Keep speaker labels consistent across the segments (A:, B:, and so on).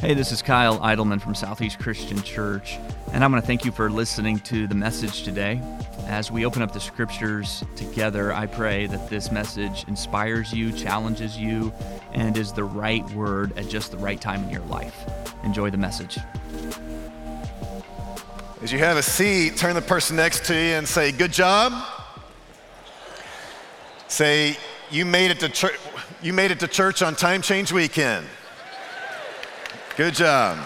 A: Hey, this is Kyle Eidelman from Southeast Christian Church, and I'm going to thank you for listening to the message today. As we open up the scriptures together, I pray that this message inspires you, challenges you, and is the right word at just the right time in your life. Enjoy the message.
B: As you have a seat, turn to the person next to you and say, "Good job." Say, "You made it to church. You made it to church on Time Change Weekend." Good job.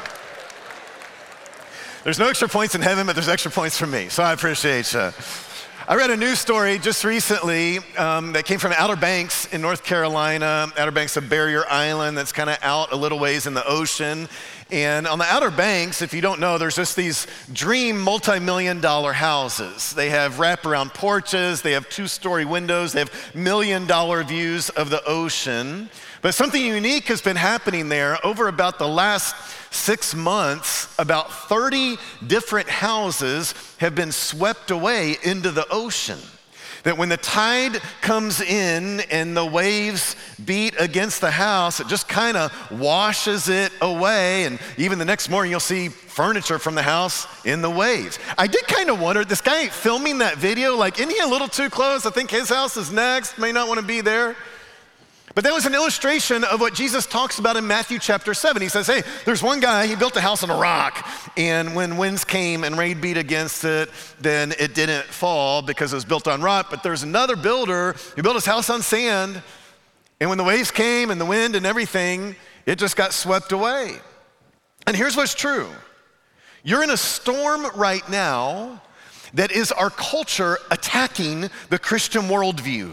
B: There's no extra points in heaven, but there's extra points from me, so I appreciate you. I read a news story just recently that came from Outer Banks in North Carolina. Outer Banks of Barrier Island that's kind of out a little ways in the ocean. And on the Outer Banks, if you don't know, there's just these dream multi-million-dollar houses. They have wraparound porches, they have two-story windows, they have million-dollar views of the ocean. But something unique has been happening there. Over about the last 6 months, about 30 different houses have been swept away into the ocean. That when the tide comes in and the waves beat against the house, it just kind of washes it away. And even the next morning, you'll see furniture from the house in the waves. I did kind of wonder, this guy filming that video, like, isn't he a little too close? I think his house is next, may not want to be there. But that was an illustration of what Jesus talks about in Matthew chapter 7. He says, hey, there's one guy, he built a house on a rock, and when winds came and rain beat against it, then it didn't fall because it was built on rock. But there's another builder who built his house on sand, and when the waves came and the wind and everything, it just got swept away. And here's what's true. You're in a storm right now that is our culture attacking the Christian worldview.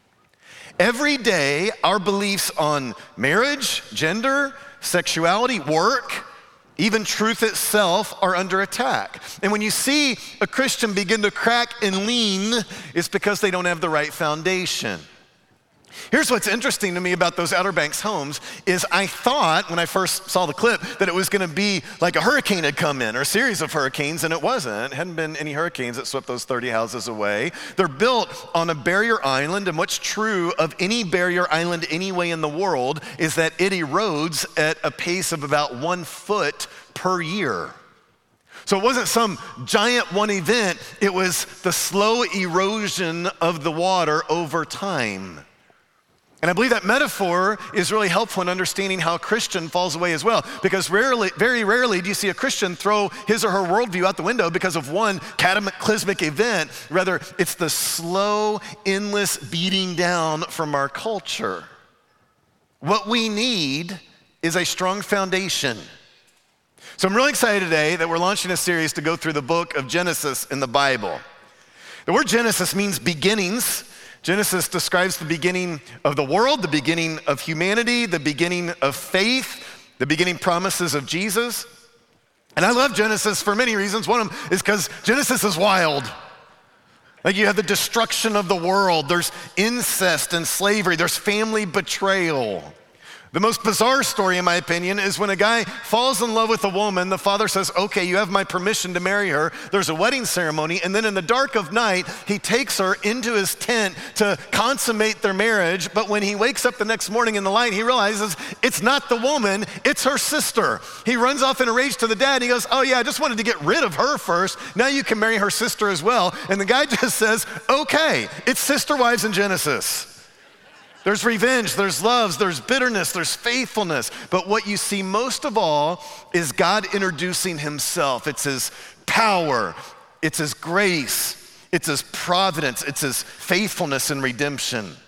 B: Every day, our beliefs on marriage, gender, sexuality, work, even truth itself are under attack. And when you see a Christian begin to crack and lean, it's because they don't have the right foundation. Here's what's interesting to me about those Outer Banks homes is I thought when I first saw the clip that it was going to be like a hurricane had come in or a series of hurricanes, and it wasn't. It hadn't been any hurricanes that swept those 30 houses away. They're built on a barrier island, and what's true of any barrier island anyway in the world is that it erodes at a pace of about 1 foot per year. So it wasn't some giant one event, it was the slow erosion of the water over time. And I believe that metaphor is really helpful in understanding how a Christian falls away as well. Because very rarely do you see a Christian throw his or her worldview out the window because of one cataclysmic event. Rather, it's the slow, endless beating down from our culture. What we need is a strong foundation. So I'm really excited today that we're launching a series to go through the book of Genesis in the Bible. The word Genesis means beginnings. Genesis describes the beginning of the world, the beginning of humanity, the beginning of faith, the beginning promises of Jesus. And I love Genesis for many reasons. One of them is because Genesis is wild. Like you have the destruction of the world, there's incest and slavery, there's family betrayal. The most bizarre story, in my opinion, is when a guy falls in love with a woman, the father says, okay, you have my permission to marry her. There's a wedding ceremony, and then in the dark of night, he takes her into his tent to consummate their marriage. But when he wakes up the next morning in the light, he realizes it's not the woman, it's her sister. He runs off in a rage to the dad, and he goes, oh yeah, I just wanted to get rid of her first. Now you can marry her sister as well. And the guy just says, okay, it's sister wives in Genesis. There's revenge, there's love, there's bitterness, there's faithfulness. But what you see most of all is God introducing himself. It's his power, it's his grace, it's his providence, it's his faithfulness and redemption.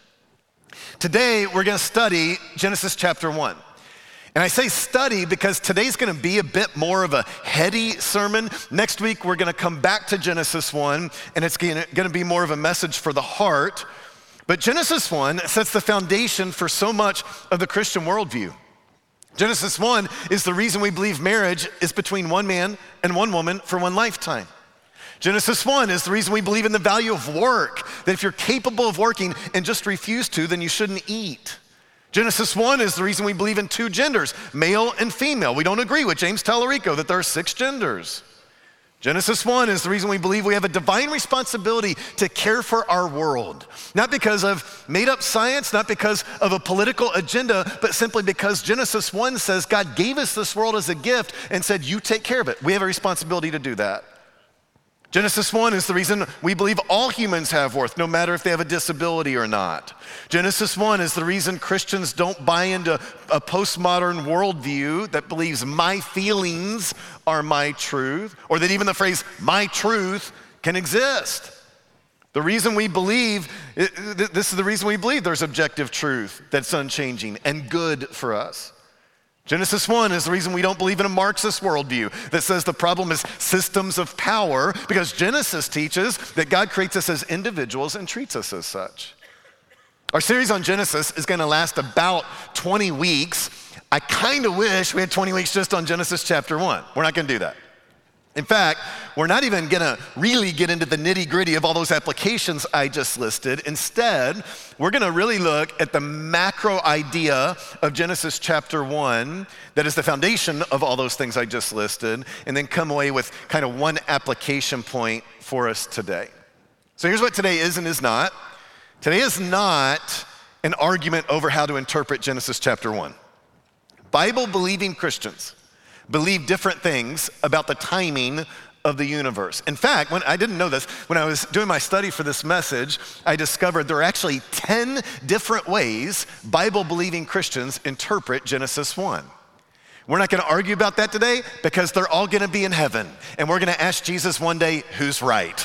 B: Today, we're gonna study Genesis chapter 1. And I say study because today's gonna be a bit more of a heady sermon. Next week, we're gonna come back to Genesis 1, and it's gonna be more of a message for the heart. But Genesis 1 sets the foundation for so much of the Christian worldview. Genesis 1 is the reason we believe marriage is between one man and one woman for one lifetime. Genesis 1 is the reason we believe in the value of work, that if you're capable of working and just refuse to, then you shouldn't eat. Genesis 1 is the reason we believe in 2 genders, male and female. We don't agree with James Tallarico that there are 6 genders. Genesis 1 is the reason we believe we have a divine responsibility to care for our world. Not because of made up science, not because of a political agenda, but simply because Genesis 1 says God gave us this world as a gift and said, you take care of it. We have a responsibility to do that. Genesis 1 is the reason we believe all humans have worth, no matter if they have a disability or not. Genesis 1 is the reason Christians don't buy into a postmodern worldview that believes my feelings are my truth, or that even the phrase my truth can exist. The reason we believe, this is the reason we believe there's objective truth that's unchanging and good for us. Genesis 1 is the reason we don't believe in a Marxist worldview that says the problem is systems of power, because Genesis teaches that God creates us as individuals and treats us as such. Our series on Genesis is going to last about 20 weeks. I kind of wish we had 20 weeks just on Genesis chapter 1. We're not going to do that. In fact, we're not even going to really get into the nitty-gritty of all those applications I just listed. Instead, we're going to really look at the macro idea of Genesis chapter 1 that is the foundation of all those things I just listed, and then come away with kind of one application point for us today. So here's what today is and is not. Today is not an argument over how to interpret Genesis chapter 1. Bible-believing Christians believe different things about the timing of the universe. In fact, I didn't know this, when I was doing my study for this message, I discovered there are actually 10 different ways Bible-believing Christians interpret Genesis 1. We're not going to argue about that today because they're all going to be in heaven, and we're going to ask Jesus one day, who's right?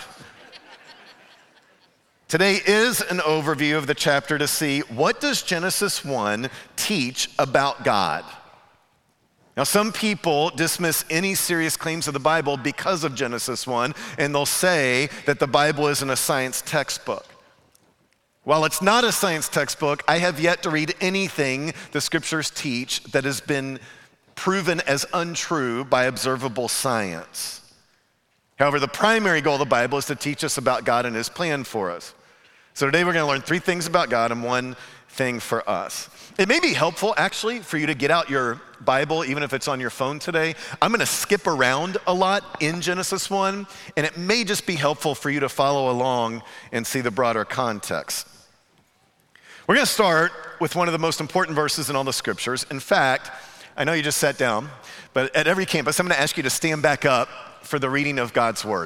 B: Today is an overview of the chapter to see what does Genesis 1 teach about God. Now, some people dismiss any serious claims of the Bible because of Genesis 1, and they'll say that the Bible isn't a science textbook. While it's not a science textbook, I have yet to read anything the scriptures teach that has been proven as untrue by observable science. However, the primary goal of the Bible is to teach us about God and his plan for us. So today we're going to learn 3 things about God and 1 thing for us. It may be helpful, actually, for you to get out your Bible, even if it's on your phone today. I'm going to skip around a lot in Genesis 1, and it may just be helpful for you to follow along and see the broader context. We're going to start with one of the most important verses in all the scriptures. In fact, I know you just sat down, but at every campus, I'm going to ask you to stand back up for the reading of God's word.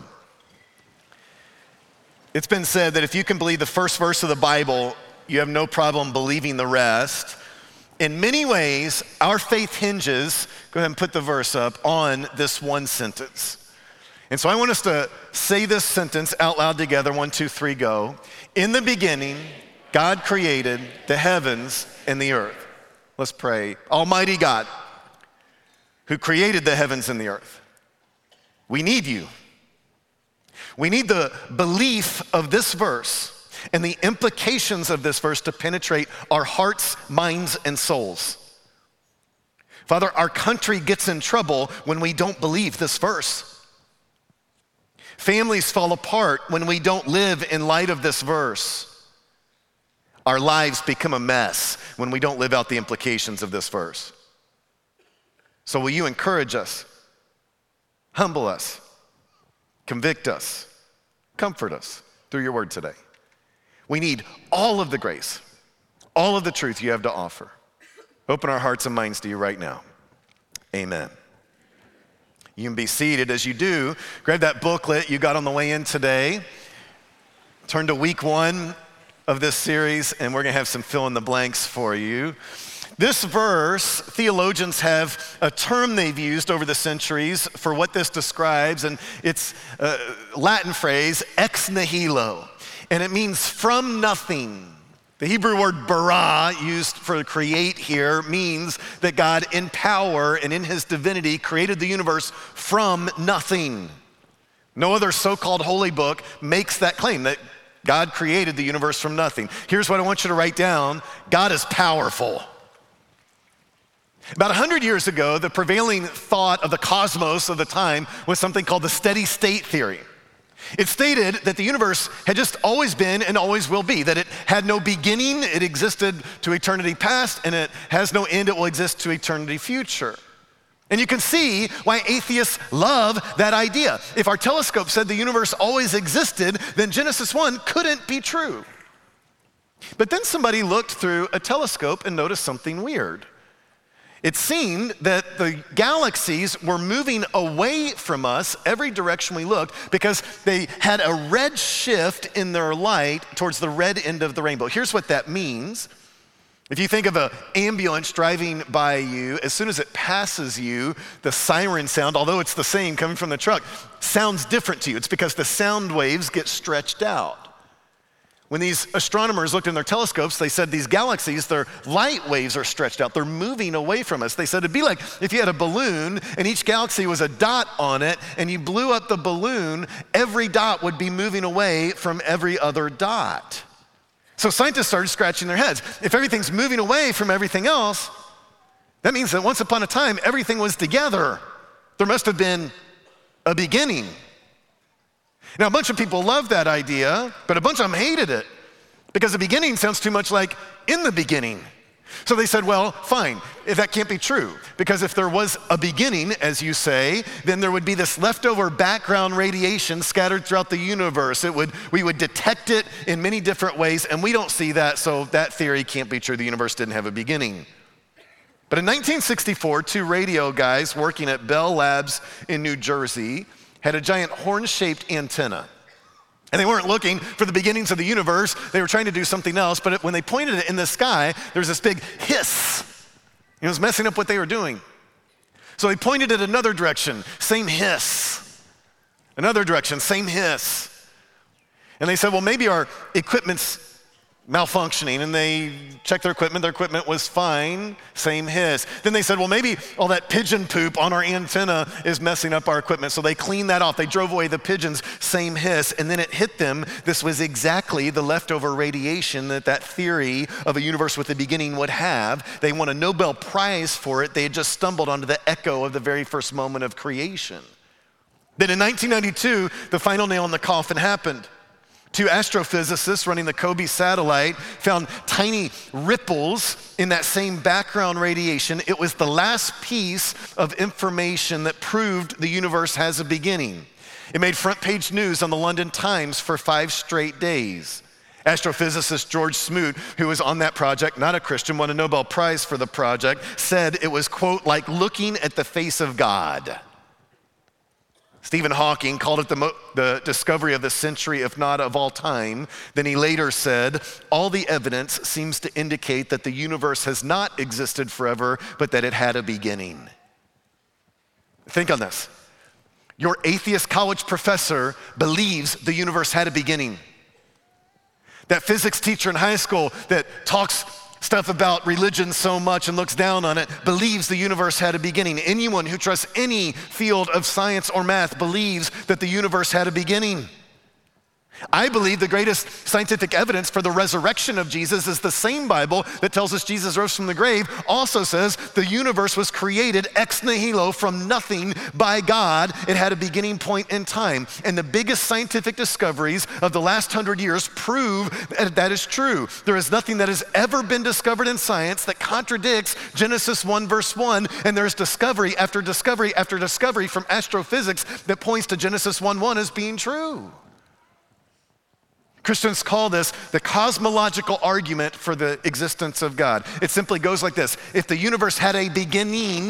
B: It's been said that if you can believe the first verse of the Bible, you have no problem believing the rest. In many ways, our faith hinges, go ahead and put the verse up, on this one sentence. And so I want us to say this sentence out loud together. 1, 2, 3, go. In the beginning, God created the heavens and the earth. Let's pray. Almighty God, who created the heavens and the earth, we need you. We need the belief of this verse and the implications of this verse to penetrate our hearts, minds, and souls. Father, our country gets in trouble when we don't believe this verse. Families fall apart when we don't live in light of this verse. Our lives become a mess when we don't live out the implications of this verse. So will you encourage us, humble us, convict us, comfort us through your word today. We need all of the grace, all of the truth you have to offer. Open our hearts and minds to you right now. Amen. You can be seated. As you do, grab that booklet you got on the way in today. Turn to week 1 of this series, and we're going to have some fill in the blanks for you. This verse, theologians have a term they've used over the centuries for what this describes, and it's a Latin phrase, ex nihilo, and it means from nothing. The Hebrew word bara, used for create here, means that God in power and in his divinity created the universe from nothing. No other so-called holy book makes that claim, that God created the universe from nothing. Here's what I want you to write down. God is powerful. About 100 years ago, the prevailing thought of the cosmos of the time was something called the steady state theory. It stated that the universe had just always been and always will be, that it had no beginning, it existed to eternity past, and it has no end, it will exist to eternity future. And you can see why atheists love that idea. If our telescope said the universe always existed, then Genesis 1 couldn't be true. But then somebody looked through a telescope and noticed something weird. It seemed that the galaxies were moving away from us every direction we looked because they had a red shift in their light towards the red end of the rainbow. Here's what that means. If you think of an ambulance driving by you, as soon as it passes you, the siren sound, although it's the same coming from the truck, sounds different to you. It's because the sound waves get stretched out. When these astronomers looked in their telescopes, they said these galaxies, their light waves are stretched out. They're moving away from us. They said it'd be like if you had a balloon and each galaxy was a dot on it and you blew up the balloon, every dot would be moving away from every other dot. So scientists started scratching their heads. If everything's moving away from everything else, that means that once upon a time, everything was together. There must have been a beginning. Now, a bunch of people loved that idea, but a bunch of them hated it because the beginning sounds too much like in the beginning. So they said, well, fine, that can't be true because if there was a beginning, as you say, then there would be this leftover background radiation scattered throughout the universe. We would detect it in many different ways, and we don't see that, so that theory can't be true. The universe didn't have a beginning. But in 1964, two radio guys working at Bell Labs in New Jersey had a giant horn-shaped antenna. And they weren't looking for the beginnings of the universe. They were trying to do something else, but when they pointed it in the sky, there was this big hiss. It was messing up what they were doing. So they pointed it another direction, same hiss. Another direction, same hiss. And they said, well, maybe our equipment's malfunctioning, and they checked their equipment was fine, same hiss. Then they said, well, maybe all that pigeon poop on our antenna is messing up our equipment, so they cleaned that off. They drove away the pigeons, same hiss, and then it hit them. This was exactly the leftover radiation that theory of a universe with a beginning would have. They won a Nobel Prize for it. They had just stumbled onto the echo of the very first moment of creation. Then in 1992, the final nail in the coffin happened. Two astrophysicists running the COBE satellite found tiny ripples in that same background radiation. It was the last piece of information that proved the universe has a beginning. It made front page news on the London Times for 5 straight days. Astrophysicist George Smoot, who was on that project, not a Christian, won a Nobel Prize for the project, said it was, quote, like looking at the face of God. Stephen Hawking called it the discovery of the century, if not of all time. Then he later said, all the evidence seems to indicate that the universe has not existed forever, but that it had a beginning. Think on this. Your atheist college professor believes the universe had a beginning. That physics teacher in high school that talks stuff about religion so much and looks down on it believes the universe had a beginning. Anyone who trusts any field of science or math believes that the universe had a beginning. I believe the greatest scientific evidence for the resurrection of Jesus is the same Bible that tells us Jesus rose from the grave also says the universe was created ex nihilo from nothing by God. It had a beginning point in time. And the biggest scientific discoveries of the last 100 years prove that is true. There is nothing that has ever been discovered in science that contradicts Genesis 1 verse 1. And there's discovery after discovery after discovery from astrophysics that points to Genesis 1:1 as being true. Christians call this the cosmological argument for the existence of God. It simply goes like this. If the universe had a beginning,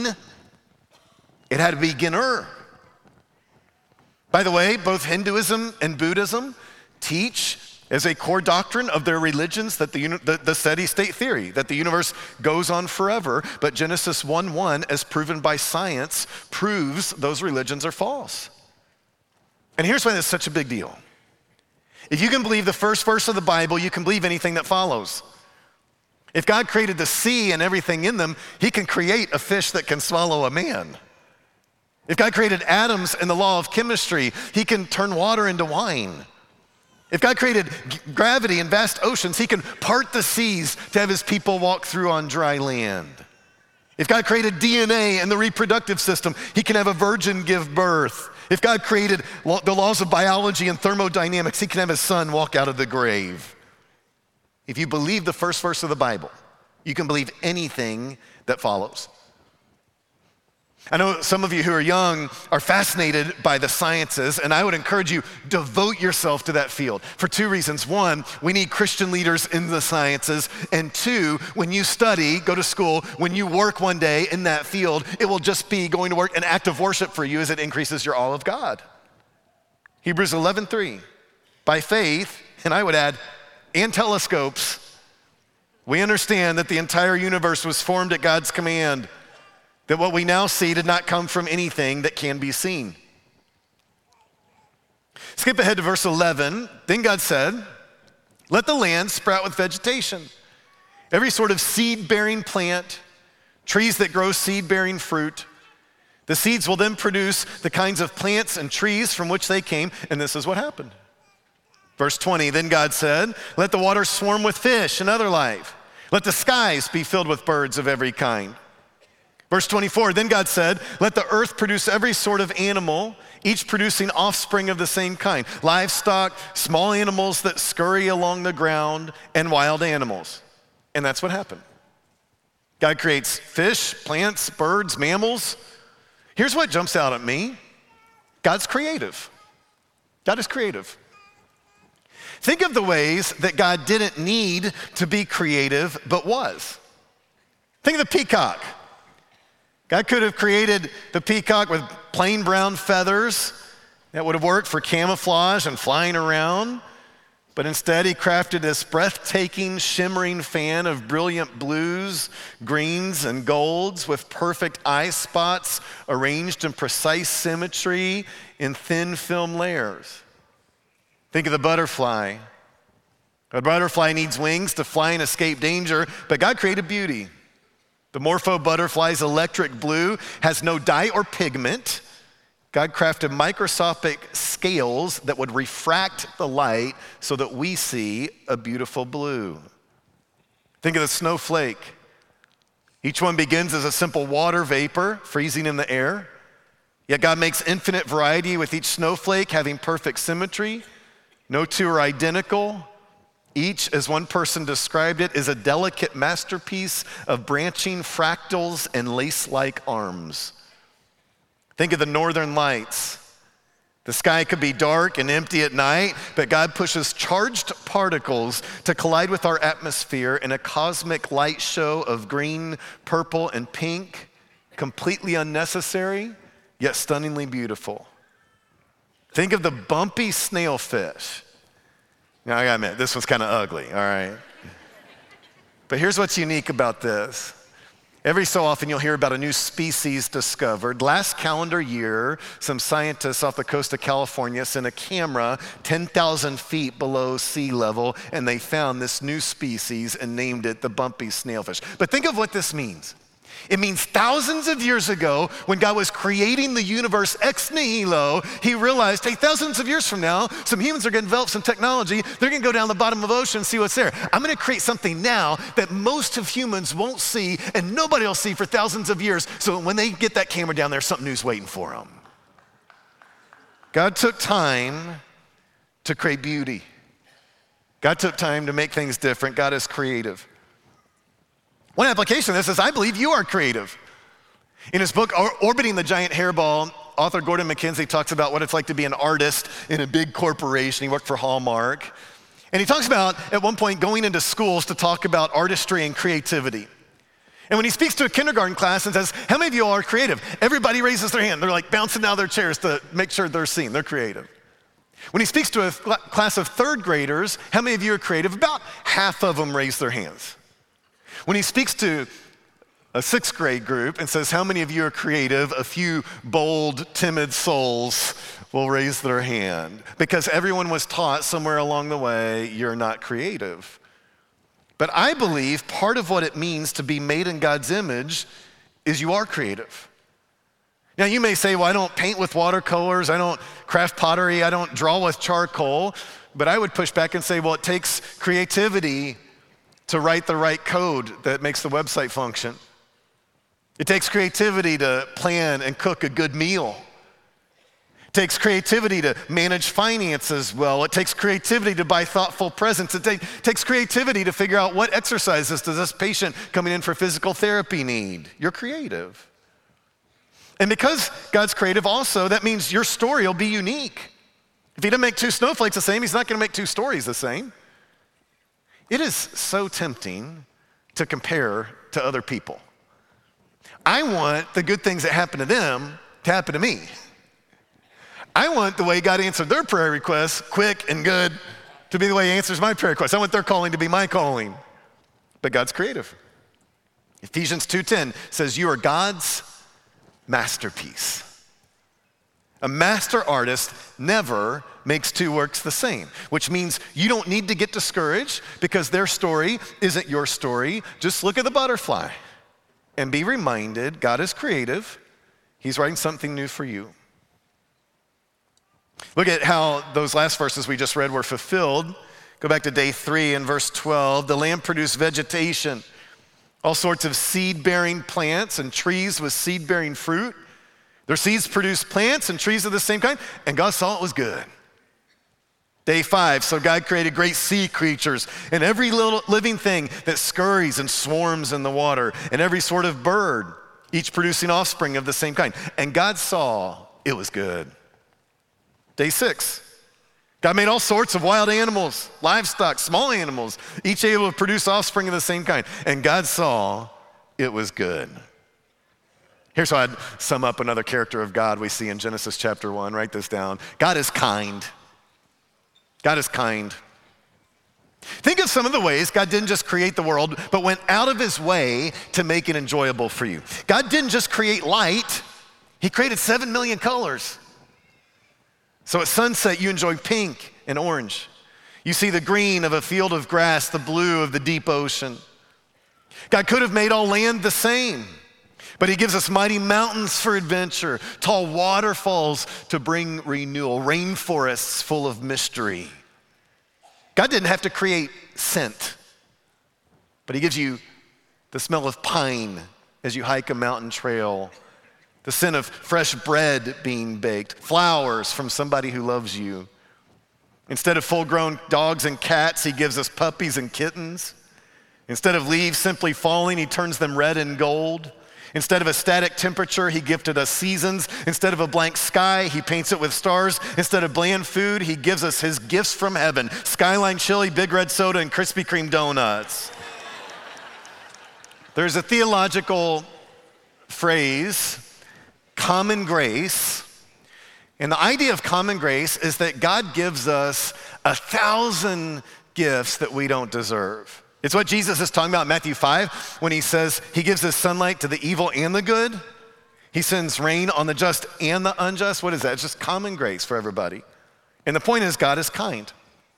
B: it had a beginner. By the way, both Hinduism and Buddhism teach as a core doctrine of their religions that the steady state theory, that the universe goes on forever, but Genesis 1:1, as proven by science, proves those religions are false. And here's why this is such a big deal. If you can believe the first verse of the Bible, you can believe anything that follows. If God created the sea and everything in them, he can create a fish that can swallow a man. If God created atoms and the law of chemistry, he can turn water into wine. If God created gravity and vast oceans, he can part the seas to have his people walk through on dry land. If God created DNA and the reproductive system, he can have a virgin give birth. If God created the laws of biology and thermodynamics, he can have his son walk out of the grave. If you believe the first verse of the Bible, you can believe anything that follows. I know some of you who are young are fascinated by the sciences, and I would encourage you, devote yourself to that field for two reasons. One, we need Christian leaders in the sciences, and two, when you study, go to school, when you work one day in that field, it will just be going to work an act of worship for you as it increases your awe of God. Hebrews 11:3, by faith, and I would add, and telescopes, we understand that the entire universe was formed at God's command, that what we now see did not come from anything that can be seen. Skip ahead to verse 11. Then God said, let the land sprout with vegetation, every sort of seed-bearing plant, trees that grow seed-bearing fruit. The seeds will then produce the kinds of plants and trees from which they came, and this is what happened. Verse 20, then God said, let the waters swarm with fish and other life. Let the skies be filled with birds of every kind. Verse 24, then God said, let the earth produce every sort of animal, each producing offspring of the same kind, livestock, small animals that scurry along the ground, and wild animals. And that's what happened. God creates fish, plants, birds, mammals. Here's what jumps out at me. God's creative. God is creative. Think of the ways that God didn't need to be creative, but was. Think of the peacock. God could have created the peacock with plain brown feathers that would have worked for camouflage and flying around, but instead he crafted this breathtaking, shimmering fan of brilliant blues, greens, and golds with perfect eye spots arranged in precise symmetry in thin film layers. Think of the butterfly. A butterfly needs wings to fly and escape danger, but God created beauty. The Morpho butterfly's electric blue has no dye or pigment. God crafted microscopic scales that would refract the light so that we see a beautiful blue. Think of the snowflake. Each one begins as a simple water vapor freezing in the air. Yet God makes infinite variety with each snowflake having perfect symmetry. No two are identical. Each, as one person described it, is a delicate masterpiece of branching fractals and lace-like arms. Think of the northern lights. The sky could be dark and empty at night, but God pushes charged particles to collide with our atmosphere in a cosmic light show of green, purple, and pink, completely unnecessary, yet stunningly beautiful. Think of the bumpy snailfish. Now, I gotta admit, this one's kind of ugly, all right? But here's what's unique about this. Every so often you'll hear about a new species discovered. Last calendar year, some scientists off the coast of California sent a camera 10,000 feet below sea level, and they found this new species and named it the bumpy snailfish. But think of what this means. It means thousands of years ago, when God was creating the universe ex nihilo, he realized, hey, thousands of years from now, some humans are gonna develop some technology. They're gonna go down the bottom of the ocean and see what's there. I'm gonna create something now that most of humans won't see and nobody will see for thousands of years. So when they get that camera down there, something new's waiting for them. God took time to create beauty. God took time to make things different. God is creative. One application of this is I believe you are creative. In his book, Orbiting the Giant Hairball, author Gordon MacKenzie talks about what it's like to be an artist in a big corporation. He worked for Hallmark. And he talks about, at one point, going into schools to talk about artistry and creativity. And when he speaks to a kindergarten class and says, how many of you all are creative? Everybody raises their hand. They're like bouncing out of their chairs to make sure they're seen. They're creative. When he speaks to a class of third graders, how many of you are creative? About half of them raise their hands. When he speaks to a sixth grade group and says, how many of you are creative? A few bold, timid souls will raise their hand because everyone was taught somewhere along the way, you're not creative. But I believe part of what it means to be made in God's image is you are creative. Now you may say, well, I don't paint with watercolors, I don't craft pottery, I don't draw with charcoal, but I would push back and say, well, it takes creativity to write the right code that makes the website function. It takes creativity to plan and cook a good meal. It takes creativity to manage finances well. It takes creativity to buy thoughtful presents. It takes creativity to figure out what exercises does this patient coming in for physical therapy need. You're creative. And because God's creative also, that means your story will be unique. If he doesn't make two snowflakes the same, he's not going to make two stories the same. It is so tempting to compare to other people. I want the good things that happen to them to happen to me. I want the way God answered their prayer requests, quick and good, to be the way he answers my prayer requests. I want their calling to be my calling. But God's creative. Ephesians 2:10 says, you are God's masterpiece. A master artist never makes two works the same, which means you don't need to get discouraged because their story isn't your story. Just look at the butterfly and be reminded God is creative. He's writing something new for you. Look at how those last verses we just read were fulfilled. Go back to day 3 and verse 12. The land produced vegetation, all sorts of seed-bearing plants and trees with seed-bearing fruit. Their seeds produced plants and trees of the same kind, and God saw it was good. Day 5, so God created great sea creatures and every little living thing that scurries and swarms in the water, and every sort of bird, each producing offspring of the same kind. And God saw it was good. Day 6, God made all sorts of wild animals, livestock, small animals, each able to produce offspring of the same kind. And God saw it was good. Here's how I'd sum up another character of God we see in Genesis chapter 1. Write this down. God is kind. God is kind. Think of some of the ways God didn't just create the world, but went out of his way to make it enjoyable for you. God didn't just create light, he created 7 million colors. So at sunset, you enjoy pink and orange. You see the green of a field of grass, the blue of the deep ocean. God could have made all land the same, but he gives us mighty mountains for adventure, tall waterfalls to bring renewal, rainforests full of mystery. God didn't have to create scent, but he gives you the smell of pine as you hike a mountain trail, the scent of fresh bread being baked, flowers from somebody who loves you. Instead of full-grown dogs and cats, he gives us puppies and kittens. Instead of leaves simply falling, he turns them red and gold. Instead of a static temperature, he gifted us seasons. Instead of a blank sky, he paints it with stars. Instead of bland food, he gives us his gifts from heaven: Skyline chili, Big Red soda, and Krispy Kreme donuts. There's a theological phrase, common grace. And the idea of common grace is that God gives us 1,000 gifts that we don't deserve. It's what Jesus is talking about in Matthew 5 when he says he gives his sunlight to the evil and the good. He sends rain on the just and the unjust. What is that? It's just common grace for everybody. And the point is, God is kind.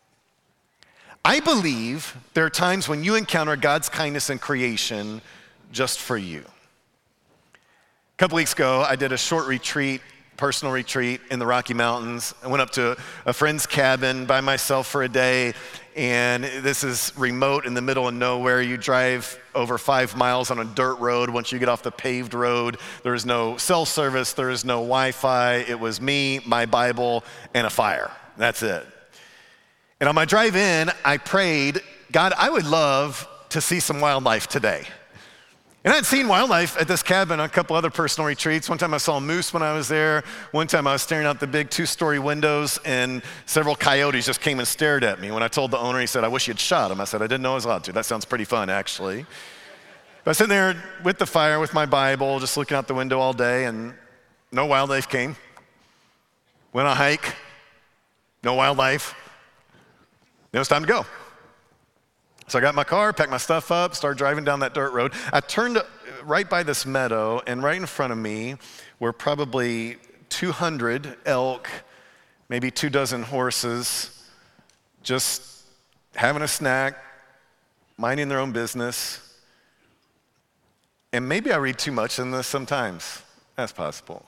B: I believe there are times when you encounter God's kindness in creation just for you. A couple weeks ago, I did a short retreat, personal retreat in the Rocky Mountains. I went up to a friend's cabin by myself for a day, and this is remote in the middle of nowhere. You drive over 5 miles on a dirt road. Once you get off the paved road, there is no cell service, there is no Wi-Fi. It was me, my Bible, and a fire. That's it. And on my drive in, I prayed, God, I would love to see some wildlife today. And I'd seen wildlife at this cabin on a couple other personal retreats. One time I saw a moose when I was there. One time I was staring out the big 2-story windows, and several coyotes just came and stared at me. When I told the owner, he said, I wish you'd shot them. I said, I didn't know I was allowed to. That sounds pretty fun, actually. But I was sitting there with the fire, with my Bible, just looking out the window all day, and no wildlife came. Went on a hike, no wildlife. Then it was time to go. So I got in my car, packed my stuff up, started driving down that dirt road. I turned right by this meadow, and right in front of me were probably 200 elk, maybe 24 horses, just having a snack, minding their own business. And maybe I read too much in this sometimes. That's possible.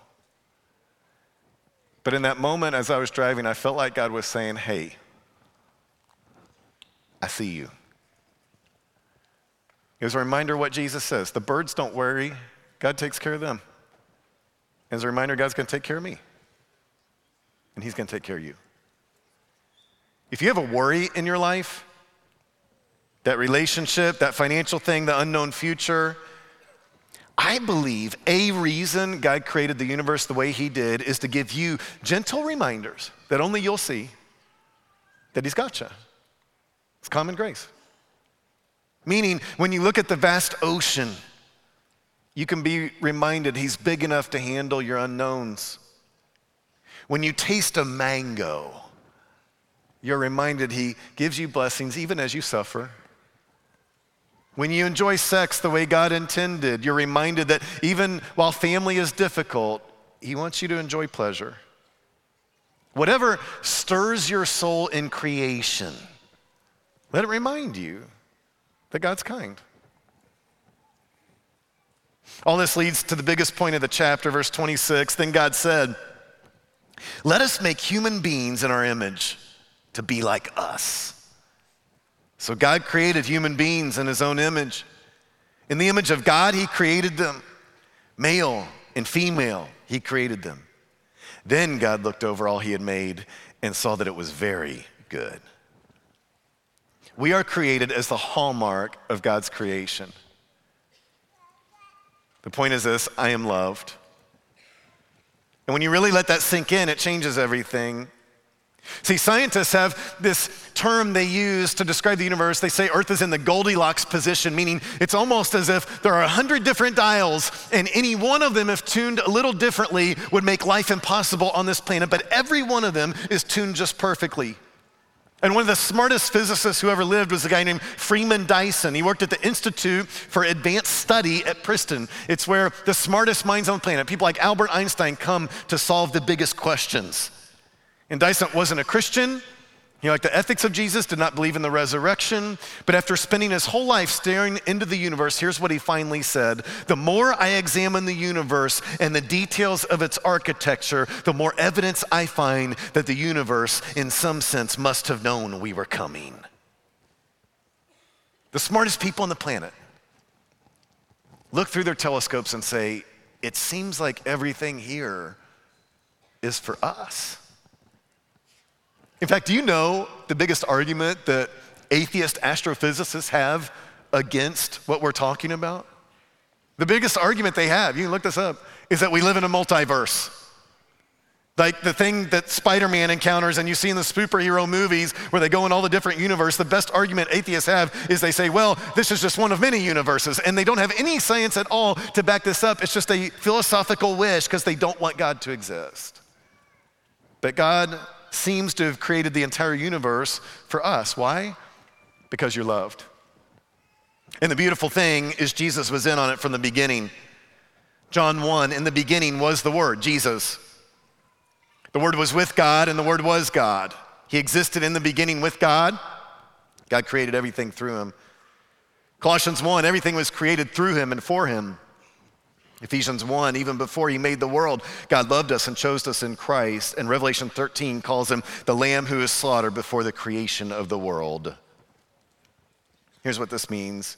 B: But in that moment as I was driving, I felt like God was saying, hey, I see you. It was a reminder of what Jesus says. The birds don't worry. God takes care of them. As a reminder, God's going to take care of me. And he's going to take care of you. If you have a worry in your life, that relationship, that financial thing, the unknown future, I I believe a reason God created the universe the way he did is to give you gentle reminders that only you'll see that he's got you. It's common grace. Meaning, when you look at the vast ocean, you can be reminded he's big enough to handle your unknowns. When you taste a mango, you're reminded he gives you blessings even as you suffer. When you enjoy sex the way God intended, you're reminded that even while family is difficult, he wants you to enjoy pleasure. Whatever stirs your soul in creation, let it remind you that God's kind. All this leads to the biggest point of the chapter, verse 26. Then God said, "Let us make human beings in our image to be like us." So God created human beings in his own image. In the image of God, he created them. Male and female, he created them. Then God looked over all he had made and saw that it was very good. We are created as the hallmark of God's creation. The point is this: I am loved. And when you really let that sink in, it changes everything. See, scientists have this term they use to describe the universe. They say Earth is in the Goldilocks position, meaning it's almost as if there are 100 different dials, and any one of them, if tuned a little differently, would make life impossible on this planet. But every one of them is tuned just perfectly. And one of the smartest physicists who ever lived was a guy named Freeman Dyson. He worked at the Institute for Advanced Study at Princeton. It's where the smartest minds on the planet, people like Albert Einstein, come to solve the biggest questions. And Dyson wasn't a Christian. He liked the ethics of Jesus, did not believe in the resurrection. But after spending his whole life staring into the universe, here's what he finally said: "The more I examine the universe and the details of its architecture, the more evidence I find that the universe, in some sense, must have known we were coming." The smartest people on the planet look through their telescopes and say, it seems like everything here is for us. In fact, do you know the biggest argument that atheist astrophysicists have against what we're talking about? The biggest argument they have, you can look this up, is that we live in a multiverse. Like the thing that Spider-Man encounters and you see in the superhero movies where they go in all the different universes, the best argument atheists have is they say, well, this is just one of many universes, and they don't have any science at all to back this up. It's just a philosophical wish because they don't want God to exist. But God seems to have created the entire universe for us. Why? Because you're loved. And the beautiful thing is Jesus was in on it from the beginning. John 1, in the beginning was the Word, Jesus. The Word was with God and the Word was God. He existed in the beginning with God. God created everything through him. Colossians 1, everything was created through him and for him. Ephesians 1, even before he made the world, God loved us and chose us in Christ. And Revelation 13 calls him the Lamb who is slaughtered before the creation of the world. Here's what this means.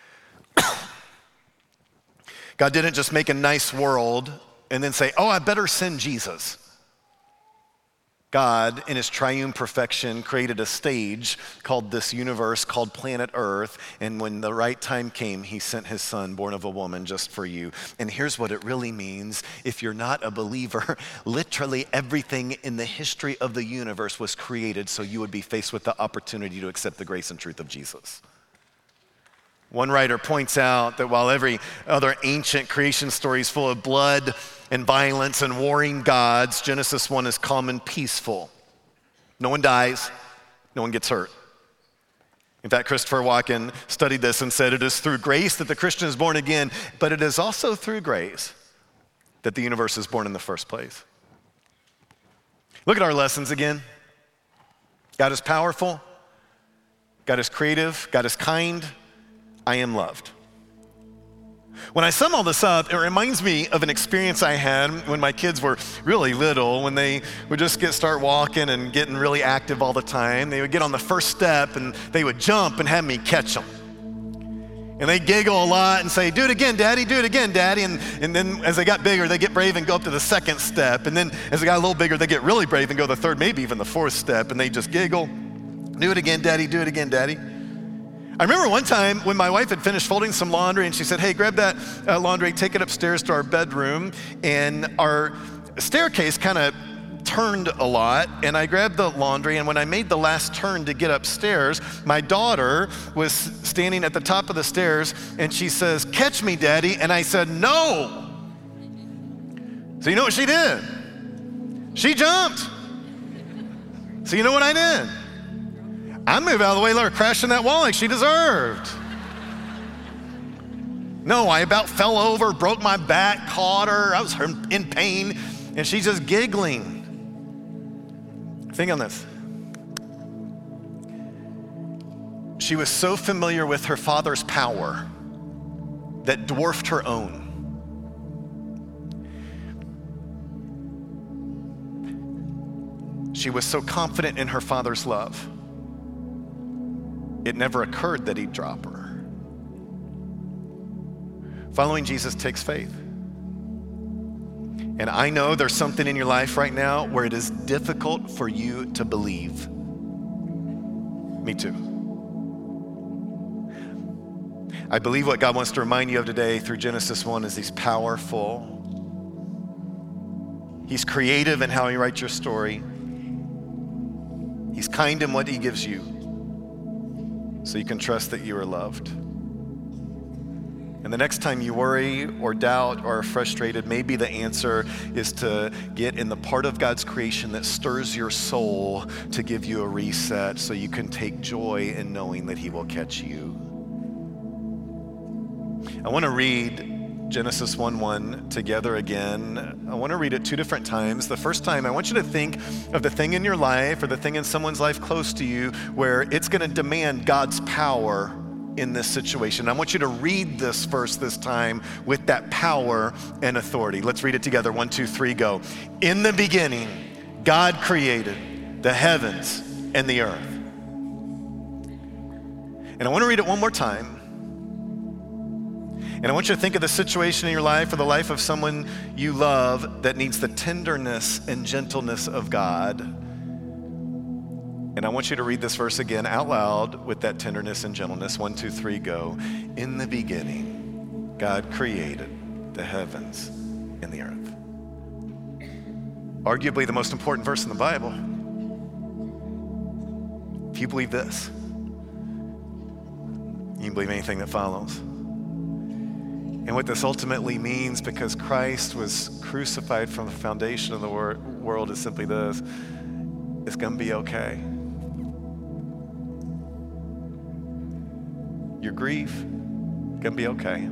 B: God didn't just make a nice world and then say, oh, I better send Jesus. God, in his triune perfection, created a stage called this universe, called planet Earth, and when the right time came, he sent his son, born of a woman, just for you. And here's what it really means. If you're not a believer, literally everything in the history of the universe was created so you would be faced with the opportunity to accept the grace and truth of Jesus. One writer points out that while every other ancient creation story is full of blood and violence and warring gods, Genesis 1 is calm and peaceful. No one dies, no one gets hurt. In fact, Christopher Walken studied this and said, it is through grace that the Christian is born again, but it is also through grace that the universe is born in the first place. Look at our lessons again. God is powerful, God is creative, God is kind, I am loved. When I sum all this up, it reminds me of an experience I had when my kids were really little, when they would just start walking and getting really active all the time. They would get on the first step and they would jump and have me catch them. And they giggle a lot and say, do it again, Daddy, do it again, Daddy. And then as they got bigger, they get brave and go up to the second step. And then as they got a little bigger, they get really brave and go to the third, maybe even the fourth step. And they just giggle, do it again, Daddy, do it again, Daddy. I I remember one time when my wife had finished folding some laundry and she said, hey, grab that laundry, take it upstairs to our bedroom. And our staircase kind of turned a lot, and I grabbed the laundry, and when I made the last turn to get upstairs, my daughter was standing at the top of the stairs, and she says, catch me, Daddy, and I said, no. So you know what she did? She jumped. So you know what I did? I moved out of the way, let her crash in that wall like she deserved. No, I about fell over, broke my back, caught her, I was in pain, and she's just giggling. Think on this. She was so familiar with her father's power that dwarfed her own. She was so confident in her father's love, it never occurred that he'd drop her. Following Jesus takes faith. And I know there's something in your life right now where it is difficult for you to believe. Me too. I believe what God wants to remind you of today through Genesis 1 is He's powerful. He's creative in how He writes your story. He's kind in what He gives you, so you can trust that you are loved. And the next time you worry or doubt or are frustrated, maybe the answer is to get in the part of God's creation that stirs your soul to give you a reset so you can take joy in knowing that He will catch you. I want to read Genesis 1:1 together again. I want to read it 2 different times. The first time, I want you to think of the thing in your life or the thing in someone's life close to you where it's going to demand God's power in this situation. I want you to read this verse this time with that power and authority. Let's read it together. 1, 2, 3, go. In the beginning, God created the heavens and the earth. And I want to read it one more time. And I want you to think of the situation in your life or the life of someone you love that needs the tenderness and gentleness of God. And I want you to read this verse again out loud with that tenderness and gentleness. 1, 2, 3, go. In the beginning, God created the heavens and the earth. Arguably the most important verse in the Bible. If you believe this, you can believe anything that follows. And what this ultimately means, because Christ was crucified from the foundation of the world, is simply this: it's going to be okay. Your grief, gonna be okay.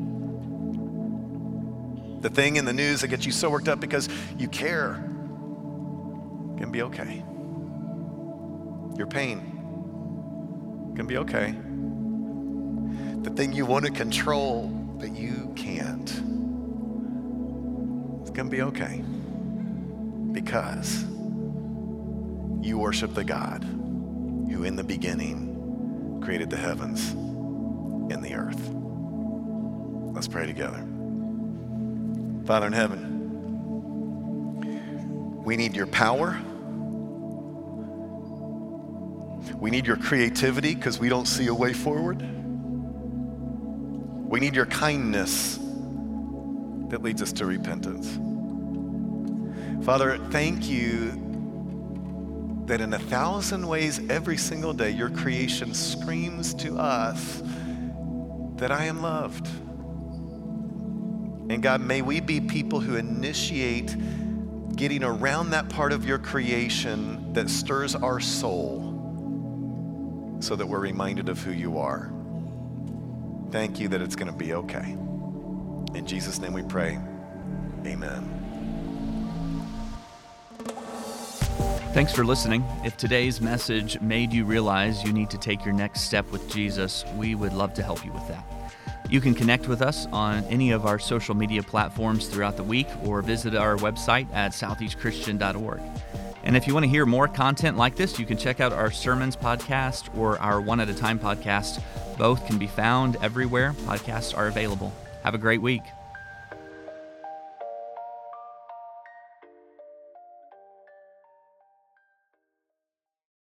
B: The thing in the news that gets you so worked up because you care, gonna be okay. Your pain, gonna be okay. The thing you want to control but you can't, it's gonna be okay. Because you worship the God who in the beginning created the heavens in the earth. Let's pray together. Father in heaven, we need your power. We need your creativity because we don't see a way forward. We need your kindness that leads us to repentance. Father, thank you that in 1,000 ways every single day your creation screams to us that I am loved. And God, may we be people who initiate getting around that part of your creation that stirs our soul so that we're reminded of who you are. Thank you that it's going to be okay. In Jesus' name we pray, amen.
A: Thanks for listening. If today's message made you realize you need to take your next step with Jesus, we would love to help you with that. You can connect with us on any of our social media platforms throughout the week or visit our website at southeastchristian.org. And if you want to hear more content like this, you can check out our Sermons podcast or our One at a Time podcast. Both can be found everywhere podcasts are available. Have a great week.